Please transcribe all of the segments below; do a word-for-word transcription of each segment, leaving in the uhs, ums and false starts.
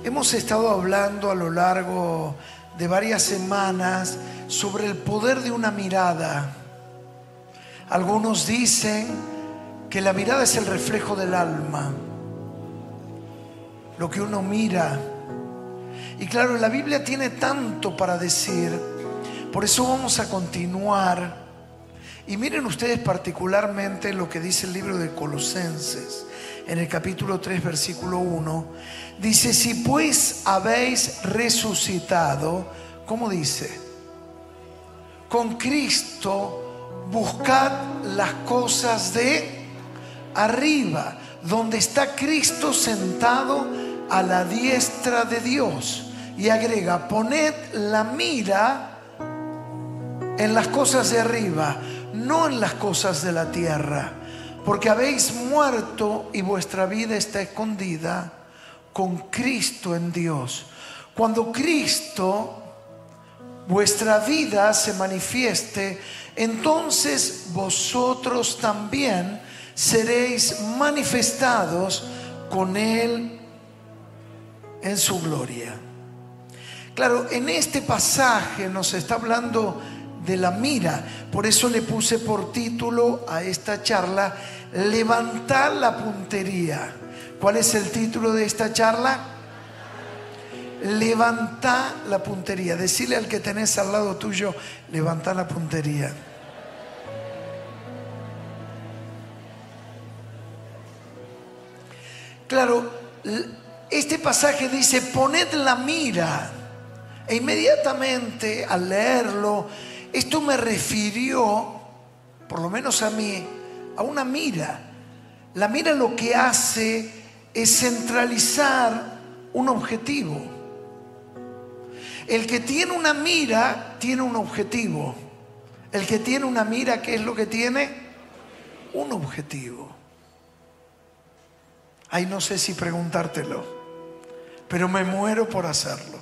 Hemos estado hablando a lo largo de varias semanas sobre el poder de una mirada. Algunos dicen que la mirada es el reflejo del alma, lo que uno mira. Y claro, la Biblia tiene tanto para decir, por eso vamos a continuar. Y miren ustedes particularmente lo que dice el libro de Colosenses, en el capítulo tres, versículo uno. Dice: si pues habéis resucitado, ¿cómo dice? Con Cristo, buscad las cosas de arriba, donde está Cristo sentado a la diestra de Dios. Y agrega: poned la mira en las cosas de arriba, no en las cosas de la tierra, porque habéis muerto y vuestra vida está escondida con Cristo en Dios. Cuando Cristo, vuestra vida, se manifieste, entonces vosotros también seréis manifestados con Él en su gloria. Claro, en este pasaje nos está hablando de la mira. Por eso le puse por título a esta charla: levantar la puntería. ¿Cuál es el título de esta charla? Levanta la puntería. Decirle al que tenés al lado tuyo: levanta la puntería. Claro, este pasaje dice: poned la mira. E inmediatamente al leerlo, esto me refirió, por lo menos a mí, a una mira. La mira lo que hace es centralizar un objetivo. El que tiene una mira tiene un objetivo. El que tiene una mira, ¿qué es lo que tiene? Un objetivo. Ay, no sé si preguntártelo, pero me muero por hacerlo.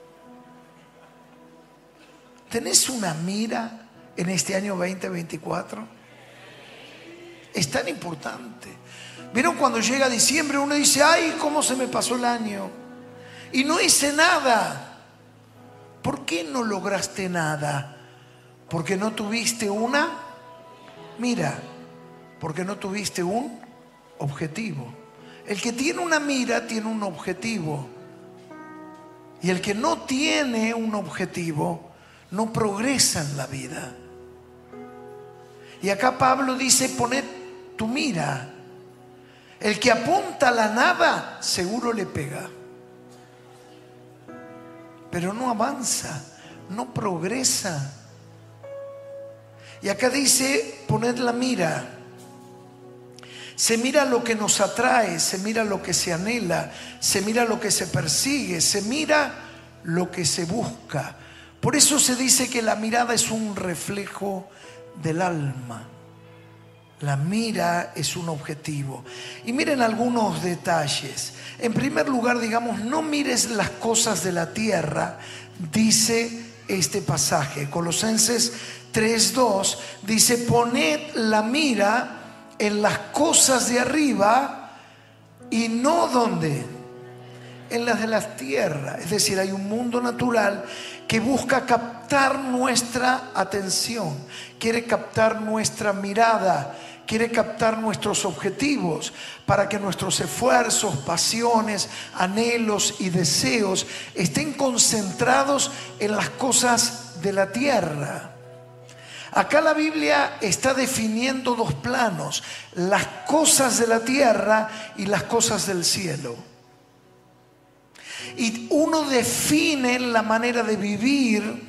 ¿Tenés una mira en este año veinte veinticuatro? Es tan importante. ¿Vieron cuando llega diciembre uno dice: ay, cómo se me pasó el año y no hice nada? ¿Por qué no lograste nada? Porque no tuviste una mira, porque no tuviste un objetivo. El que tiene una mira tiene un objetivo, y el que no tiene un objetivo no progresa en la vida. Y acá Pablo dice: poned tu mira. El que apunta a la nada seguro le pega, pero no avanza, no progresa. Y acá dice: poned la mira. Se mira lo que nos atrae, se mira lo que se anhela, se mira lo que se persigue, se mira lo que se busca. Por eso se dice que la mirada es un reflejo del alma. La mira es un objetivo. Y miren algunos detalles. En primer lugar, digamos, no mires las cosas de la tierra, dice este pasaje. Colosenses tres dos dice: poned la mira en las cosas de arriba y no ¿dónde? En las de la tierra. Es decir, hay un mundo natural que busca captar nuestra atención, quiere captar nuestra mirada, quiere captar nuestros objetivos para que nuestros esfuerzos, pasiones, anhelos y deseos estén concentrados en las cosas de la tierra. Acá la Biblia está definiendo dos planos: las cosas de la tierra y las cosas del cielo. Y uno define la manera de vivir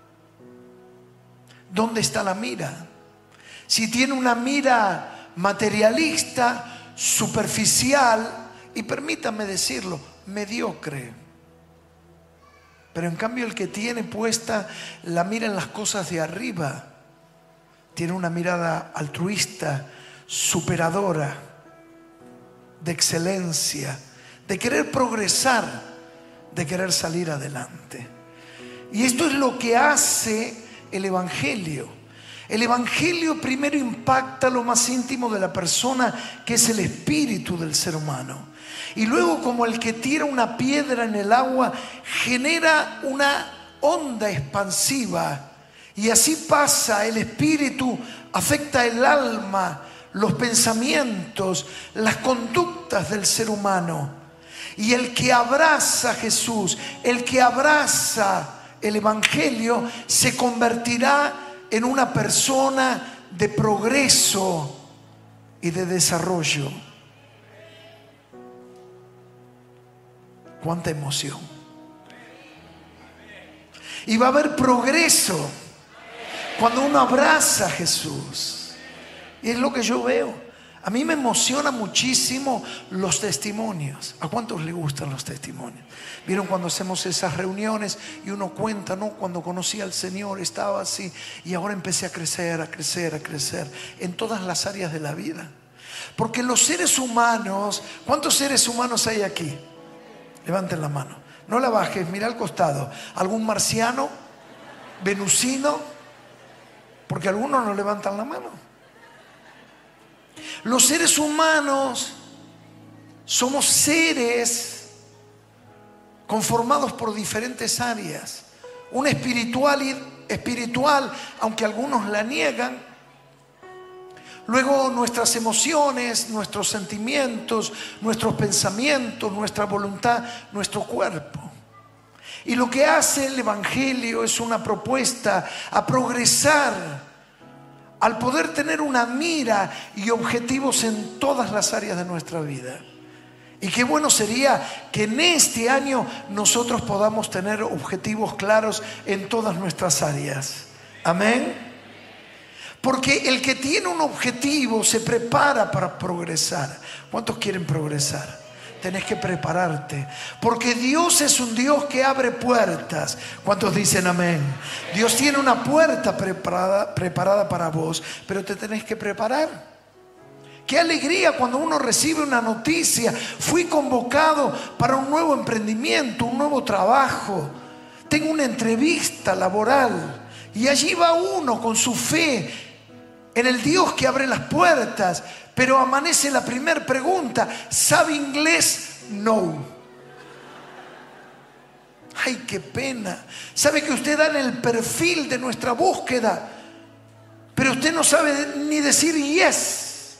dónde está la mira. Si tiene una mira materialista, superficial y, permítame decirlo, mediocre. Pero en cambio el que tiene puesta la mira en las cosas de arriba, tiene una mirada altruista, superadora, de excelencia, de querer progresar, de querer salir adelante. Y esto es lo que hace el Evangelio. El Evangelio primero impacta lo más íntimo de la persona, que es el espíritu del ser humano. Y luego, como el que tira una piedra en el agua, genera una onda expansiva. Y así pasa, el espíritu afecta el alma, los pensamientos, las conductas del ser humano. Y el que abraza a Jesús, el que abraza el evangelio, se convertirá en una persona de progreso y de desarrollo. Cuánta emoción. Y va a haber progreso cuando uno abraza a Jesús. Y es lo que yo veo. A mí me emociona muchísimo los testimonios. ¿A cuántos les gustan los testimonios? ¿Vieron cuando hacemos esas reuniones y uno cuenta, no? Cuando conocí al Señor estaba así y ahora empecé a crecer, a crecer, a crecer en todas las áreas de la vida. Porque los seres humanos, ¿cuántos seres humanos hay aquí? Levanten la mano. No la bajes, mira al costado. ¿Algún marciano? ¿Venusino? Porque algunos no levantan la mano. Los seres humanos somos seres conformados por diferentes áreas. Una espiritual, espiritual, aunque algunos la niegan. Luego nuestras emociones, nuestros sentimientos, nuestros pensamientos, nuestra voluntad, nuestro cuerpo. Y lo que hace el evangelio es una propuesta a progresar, al poder tener una mira y objetivos en todas las áreas de nuestra vida. Y qué bueno sería que en este año nosotros podamos tener objetivos claros en todas nuestras áreas. Amén. Porque el que tiene un objetivo se prepara para progresar. ¿Cuántos quieren progresar? Tenés que prepararte, porque Dios es un Dios que abre puertas. ¿Cuántos dicen amén? Dios tiene una puerta preparada, preparada para vos, pero te tenés que preparar. Qué alegría cuando uno recibe una noticia: fui convocado para un nuevo emprendimiento, un nuevo trabajo, tengo una entrevista laboral. Y allí va uno con su fe en el Dios que abre las puertas. Pero amanece la primera pregunta: ¿sabe inglés? No. Ay, qué pena. ¿Sabe que usted da en el perfil de nuestra búsqueda, pero usted no sabe ni decir yes?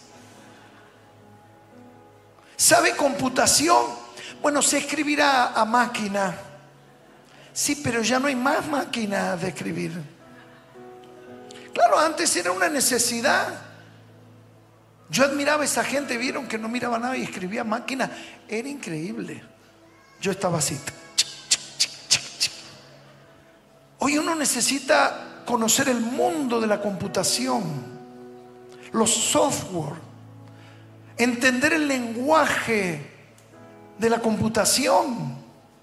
¿Sabe computación? Bueno, se escribirá a máquina. Sí, pero ya no hay más máquinas de escribir. Claro, antes era una necesidad. Yo admiraba a esa gente, vieron que no miraba nada y escribía máquina. Era increíble. Yo estaba así. Hoy uno necesita conocer el mundo de la computación, los software, entender el lenguaje de la computación,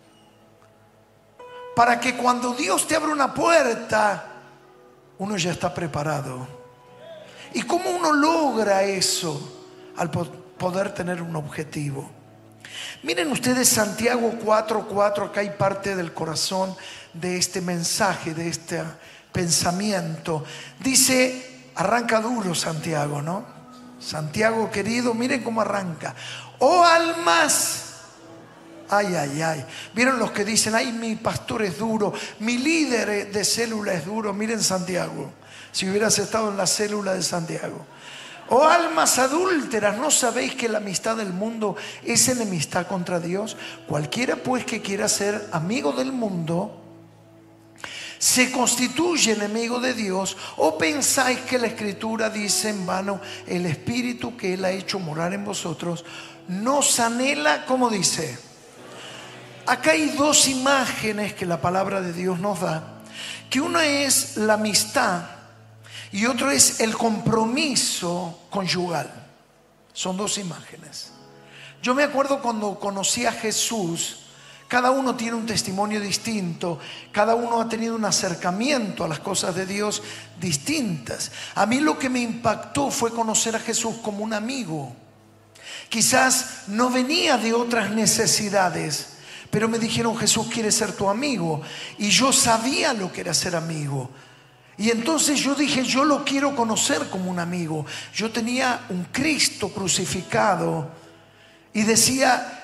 para que cuando Dios te abre una puerta, uno ya está preparado. ¿Y cómo uno logra eso? Al poder tener un objetivo. Miren ustedes Santiago cuatro cuatro. Acá hay parte del corazón de este mensaje, de este pensamiento. Dice, arranca duro Santiago, ¿no? Santiago querido, miren cómo arranca. Oh almas. Ay, ay, ay. ¿Vieron los que dicen, ay, mi pastor es duro, mi líder de célula es duro? Miren Santiago. Si hubieras estado en la célula de Santiago. Oh almas adúlteras, ¿no sabéis que la amistad del mundo es enemistad contra Dios? Cualquiera pues que quiera ser amigo del mundo se constituye enemigo de Dios. ¿O pensáis que la Escritura dice en vano, el Espíritu que Él ha hecho morar en vosotros nos anhela? ¿Cómo dice? Acá hay dos imágenes que la palabra de Dios nos da, que una es la amistad y otro es el compromiso conyugal. Son dos imágenes. Yo me acuerdo cuando conocí a Jesús, cada uno tiene un testimonio distinto, cada uno ha tenido un acercamiento a las cosas de Dios distintas. A mí lo que me impactó fue conocer a Jesús como un amigo. Quizás no venía de otras necesidades, pero me dijeron, Jesús quiere ser tu amigo. Y yo sabía lo que era ser amigo. Y entonces yo dije, yo lo quiero conocer como un amigo. Yo tenía un Cristo crucificado y decía,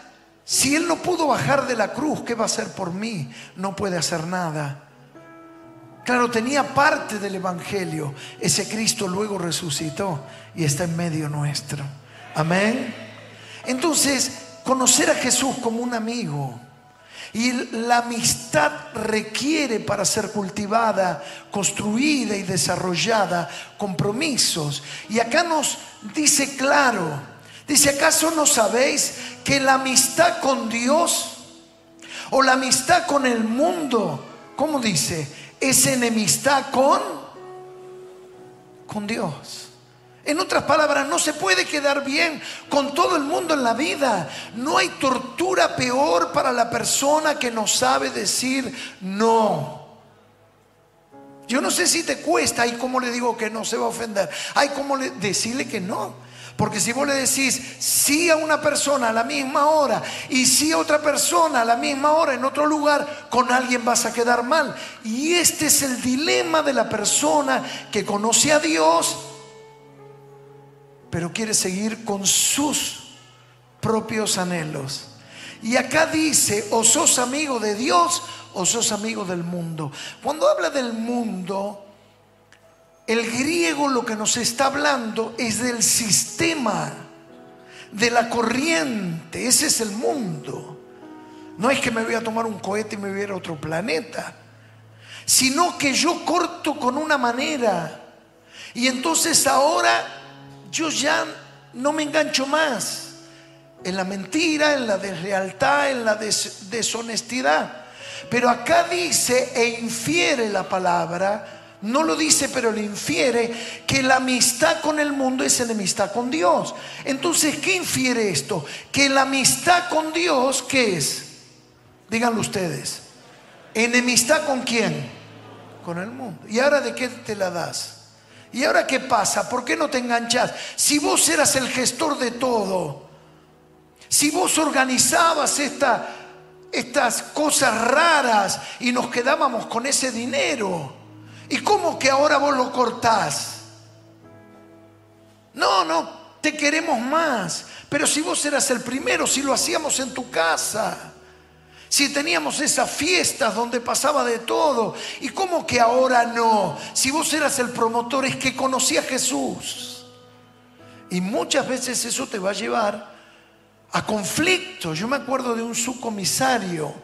Si Él no pudo bajar de la cruz, ¿qué va a hacer por mí? No puede hacer nada. Claro, tenía parte del Evangelio. Ese Cristo luego resucitó y está en medio nuestro. Amén. Entonces, conocer a Jesús como un amigo. Y la amistad requiere, para ser cultivada, construida y desarrollada, compromisos. Y acá nos dice claro, dice: ¿acaso no sabéis que la amistad con Dios o la amistad con el mundo, ¿cómo dice? Es enemistad con, con Dios. En otras palabras, no se puede quedar bien con todo el mundo en la vida. No hay tortura peor para la persona que no sabe decir no. Yo no sé si te cuesta. Ay, ¿cómo le digo que no? Se va a ofender. Ay, ¿cómo le decirle que no? Porque si vos le decís sí a una persona a la misma hora y sí a otra persona a la misma hora en otro lugar, con alguien vas a quedar mal. Y este es el dilema de la persona que conoce a Dios, pero quiere seguir con sus propios anhelos. Y acá dice: o sos amigo de Dios o sos amigo del mundo. Cuando habla del mundo, el griego lo que nos está hablando es del sistema, de la corriente. Ese es el mundo. No es que me voy a tomar un cohete y me voy a ir a otro planeta, sino que yo corto con una manera. Y entonces ahora yo ya no me engancho más en la mentira, en la deslealtad, en la des- deshonestidad. Pero acá dice, e infiere la palabra, no lo dice pero lo infiere, que la amistad con el mundo es enemistad con Dios. Entonces, ¿qué infiere esto? Que la amistad con Dios, ¿qué es? Díganlo ustedes. ¿Enemistad con quién? Con el mundo. ¿Y ahora de qué te la das? ¿Y ahora qué pasa? ¿Por qué no te enganchás? Si vos eras el gestor de todo, si vos organizabas esta, estas cosas raras y nos quedábamos con ese dinero, ¿y cómo que ahora vos lo cortás? No, no, te queremos más. Pero si vos eras el primero, si lo hacíamos en tu casa, si teníamos esas fiestas donde pasaba de todo, ¿y cómo que ahora no? Si vos eras el promotor, es que conocí a Jesús. Y muchas veces eso te va a llevar a conflictos. Yo me acuerdo de un subcomisario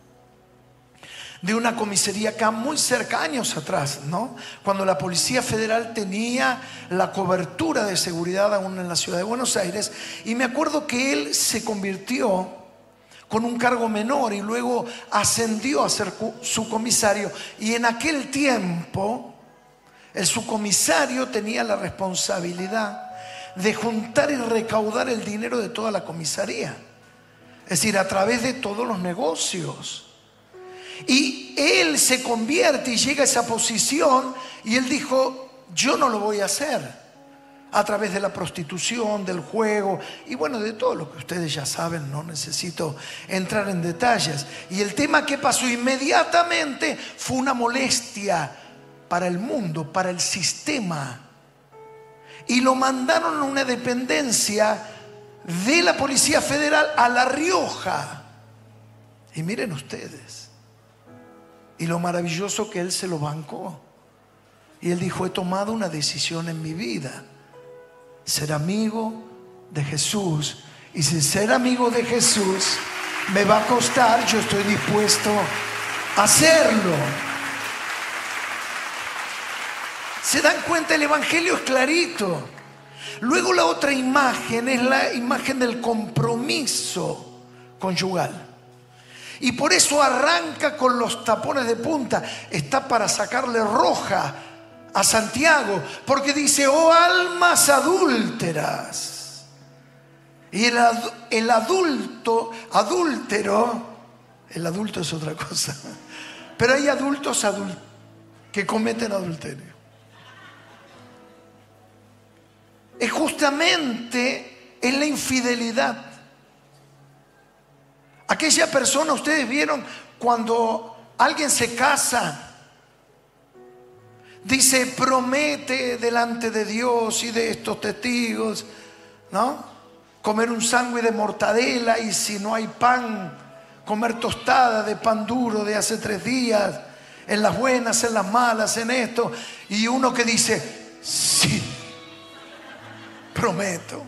de una comisaría acá muy cerca, años atrás, ¿no? Cuando la Policía Federal tenía la cobertura de seguridad aún en la ciudad de Buenos Aires. Y me acuerdo que él se convirtió con un cargo menor y luego ascendió a ser subcomisario. Y en aquel tiempo el subcomisario tenía la responsabilidad de juntar y recaudar el dinero de toda la comisaría, es decir, a través de todos los negocios. Y él se convierte y llega a esa posición, y él dijo: yo no lo voy a hacer a través de la prostitución, del juego y bueno, de todo lo que ustedes ya saben, no necesito entrar en detalles. Y el tema que pasó inmediatamente fue una molestia para el mundo, para el sistema, y lo mandaron a una dependencia de la Policía Federal a La Rioja. Y miren ustedes, y lo maravilloso que él se lo bancó. Y él dijo: he tomado una decisión en mi vida, ser amigo de Jesús. Y si ser amigo de Jesús me va a costar, yo estoy dispuesto a hacerlo. ¿Se dan cuenta? El Evangelio es clarito. Luego la otra imagen es la imagen del compromiso conyugal. Y por eso arranca con los tapones de punta. Está para sacarle roja a Santiago, porque dice: oh almas adúlteras. Y el, el adulto, adúltero, el adulto es otra cosa, pero hay adultos adult, que cometen adulterio. Es justamente en la infidelidad. Aquella persona, ustedes vieron cuando alguien se casa, dice: promete delante de Dios y de estos testigos, ¿no? comer un sándwich de mortadela, y si no hay pan, comer tostada de pan duro de hace tres días, en las buenas, en las malas, en esto. Y uno que dice, sí, prometo.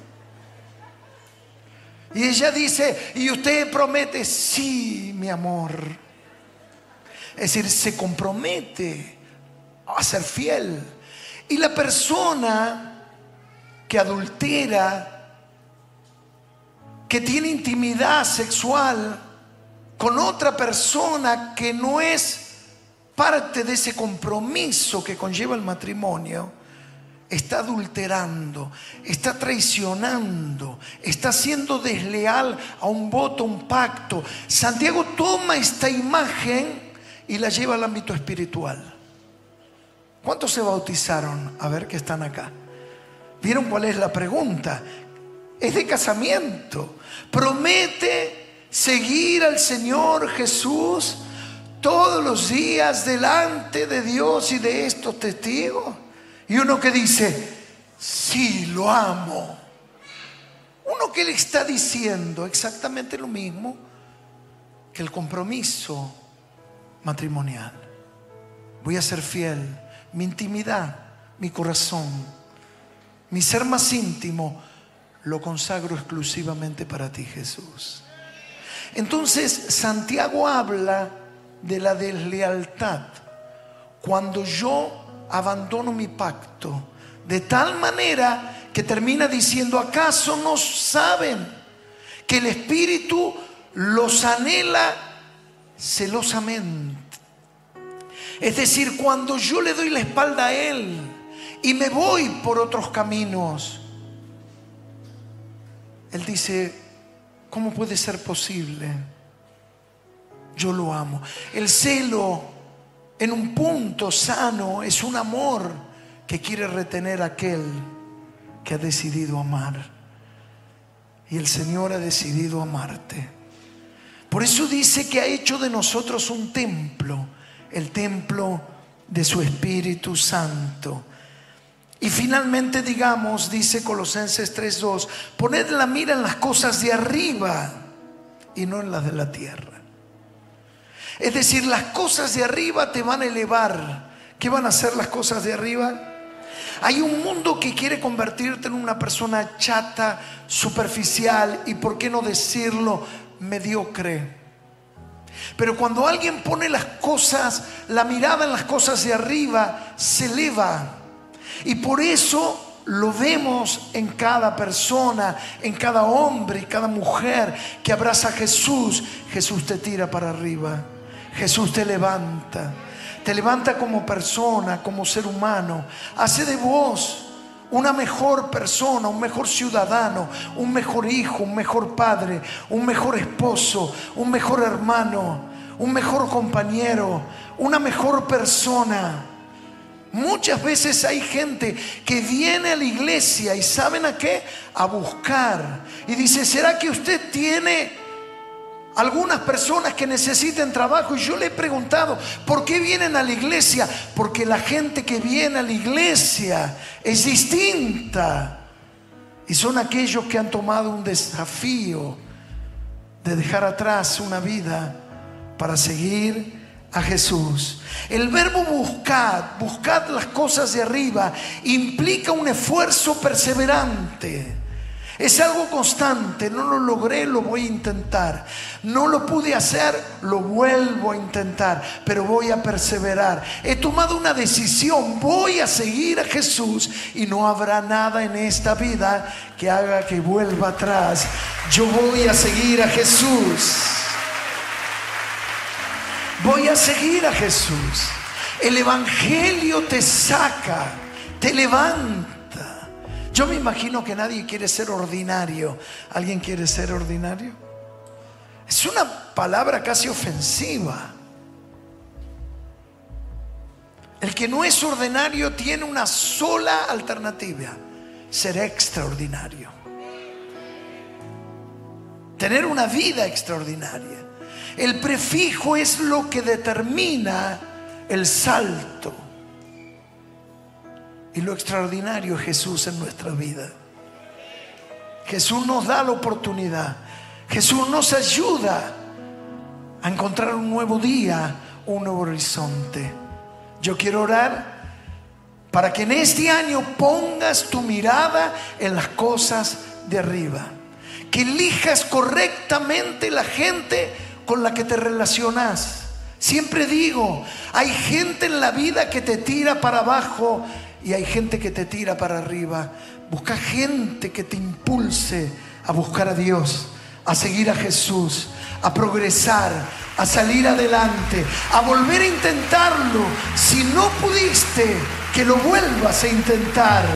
Y ella dice, y usted promete, sí, mi amor. Es decir, se compromete a ser fiel. Y la persona que adultera, que tiene intimidad sexual con otra persona que no es parte de ese compromiso que conlleva el matrimonio, está adulterando, está traicionando, está siendo desleal a un voto, a un pacto. Santiago toma esta imagen y la lleva al ámbito espiritual. ¿Cuántos se bautizaron? A ver, que están acá. ¿Vieron cuál es la pregunta? Es de casamiento. Promete seguir al Señor Jesús todos los días delante de Dios y de estos testigos. Y uno que dice, sí, lo amo. Uno que le está diciendo exactamente lo mismo que el compromiso matrimonial. Voy a ser fiel. Mi intimidad, mi corazón, mi ser más íntimo, lo consagro exclusivamente para ti, Jesús. Entonces Santiago habla de la deslealtad cuando yo abandono mi pacto, de tal manera que termina diciendo, ¿acaso no saben que el Espíritu los anhela celosamente? Es decir, cuando yo le doy la espalda a Él y me voy por otros caminos, Él dice, ¿cómo puede ser posible? Yo lo amo. El celo, en un punto sano, es un amor que quiere retener a aquel que ha decidido amar. Y el Señor ha decidido amarte. Por eso dice que ha hecho de nosotros un templo, el templo de su Espíritu Santo. Y finalmente, digamos, dice Colosenses tres dos, poned la mira en las cosas de arriba y no en las de la tierra. Es decir, las cosas de arriba te van a elevar. ¿Qué van a hacer las cosas de arriba? Hay un mundo que quiere convertirte en una persona chata, superficial y, por qué no decirlo, mediocre. Pero cuando alguien pone las cosas, la mirada en las cosas de arriba, se eleva. Y por eso lo vemos en cada persona, en cada hombre y cada mujer que abraza a Jesús. Jesús te tira para arriba. Jesús te levanta. Te levanta como persona, como ser humano. Hace de vos una mejor persona, un mejor ciudadano, un mejor hijo, un mejor padre, un mejor esposo, un mejor hermano, un mejor compañero, una mejor persona. Muchas veces hay gente que viene a la iglesia y ¿saben a qué? A buscar. Y dice, ¿será que usted tiene algunas personas que necesiten trabajo? Y yo le he preguntado, ¿por qué vienen a la iglesia? Porque la gente que viene a la iglesia es distinta. Y son aquellos que han tomado un desafío de dejar atrás una vida para seguir a Jesús. El verbo buscad, buscad las cosas de arriba, implica un esfuerzo perseverante. Es algo constante. No lo logré, lo voy a intentar. No lo pude hacer, lo vuelvo a intentar, pero voy a perseverar. He tomado una decisión, voy a seguir a Jesús y no habrá nada en esta vida que haga que vuelva atrás. Yo voy a seguir a Jesús. Voy a seguir a Jesús. El evangelio te saca, te levanta. Yo me imagino que nadie quiere ser ordinario. ¿Alguien quiere ser ordinario? Es una palabra casi ofensiva. El que no es ordinario tiene una sola alternativa: ser extraordinario. Tener una vida extraordinaria. El prefijo es lo que determina el salto. Y lo extraordinario es Jesús en nuestra vida. Jesús nos da la oportunidad. Jesús nos ayuda a encontrar un nuevo día, un nuevo horizonte. Yo quiero orar para que en este año pongas tu mirada en las cosas de arriba, que elijas correctamente la gente con la que te relacionas. Siempre digo, hay gente en la vida que te tira para abajo y hay gente que te tira para arriba. Busca gente que te impulse a buscar a Dios, a seguir a Jesús, a progresar, a salir adelante, a volver a intentarlo. Si no pudiste, que lo vuelvas a intentar.